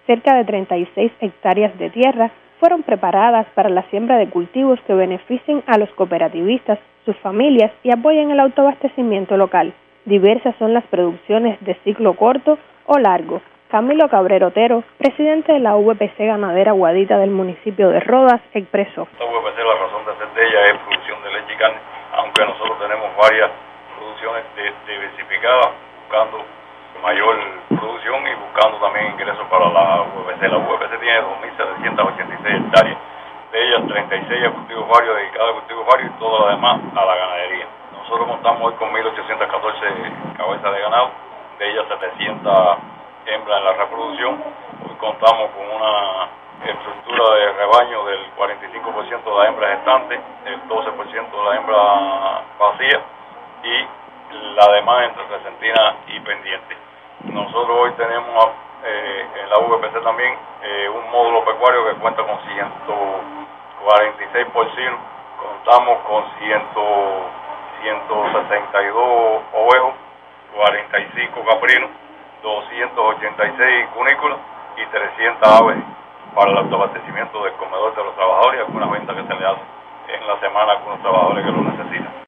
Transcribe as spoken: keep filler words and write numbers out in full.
Cerca de treinta y seis hectáreas de tierra fueron preparadas para la siembra de cultivos que beneficien a los cooperativistas, sus familias y apoyen el autoabastecimiento local. Diversas son las producciones de ciclo corto o largo. Camilo Cabrera Otero, presidente de la U P C Ganadera Guadita del municipio de Rodas, expresó. La U P C, la razón de ser de ella es producción de leche y carne, aunque nosotros tenemos varias producciones diversificadas, buscando mayor producción y buscando también ingresos para la U P C. La U P C tiene dos mil setecientas ochenta y seis hectáreas, de ellas treinta y seis a cultivos varios, dedicadas a cultivos varios y todo lo demás a la ganadería. Nosotros contamos hoy con mil ochocientas catorce cabezas de ganado, de ellas setecientas hembras en la reproducción. Hoy contamos con una estructura de rebaño del cuarenta y cinco por ciento de las hembras gestantes, el doce por ciento de la hembra vacía y la demás entre presentina y pendiente. Nosotros hoy tenemos eh, en la U P C también eh, un módulo pecuario que cuenta con ciento cuarenta y seis porcinos, contamos con ciento sesenta y dos ovejos, cuarenta y cinco caprinos, doscientos ochenta y seis cunícolas y trescientas aves para el autoabastecimiento del comedor de los trabajadores y algunas ventas que se le hacen en la semana a algunos trabajadores que lo necesitan.